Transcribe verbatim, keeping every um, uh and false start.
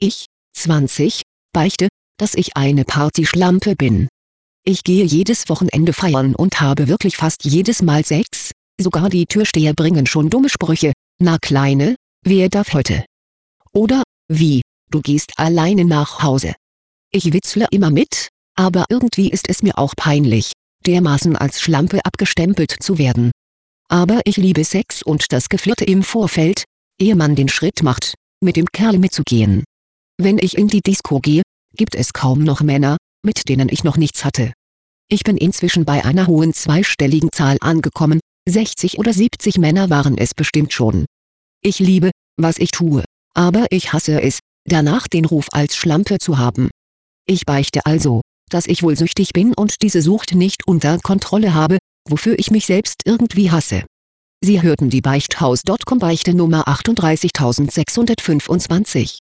Ich, zwanzig, beichte, dass ich eine Partyschlampe bin. Ich gehe jedes Wochenende feiern und habe wirklich fast jedes Mal Sex, sogar die Türsteher bringen schon dumme Sprüche, na Kleine, wer darf heute? Oder, wie, du gehst alleine nach Hause. Ich witzle immer mit, aber irgendwie ist es mir auch peinlich, dermaßen als Schlampe abgestempelt zu werden. Aber ich liebe Sex und das Geflirte im Vorfeld, ehe man den Schritt macht, mit dem Kerl mitzugehen. Wenn ich in die Disco gehe, gibt es kaum noch Männer, mit denen ich noch nichts hatte. Ich bin inzwischen bei einer hohen zweistelligen Zahl angekommen, sechzig oder siebzig Männer waren es bestimmt schon. Ich liebe, was ich tue, aber ich hasse es, danach den Ruf als Schlampe zu haben. Ich beichte also, dass ich wohl süchtig bin und diese Sucht nicht unter Kontrolle habe, wofür ich mich selbst irgendwie hasse. Sie hörten die Beichthaus Punkt com Beichte Nummer achtunddreißigtausendsechshundertfünfundzwanzig.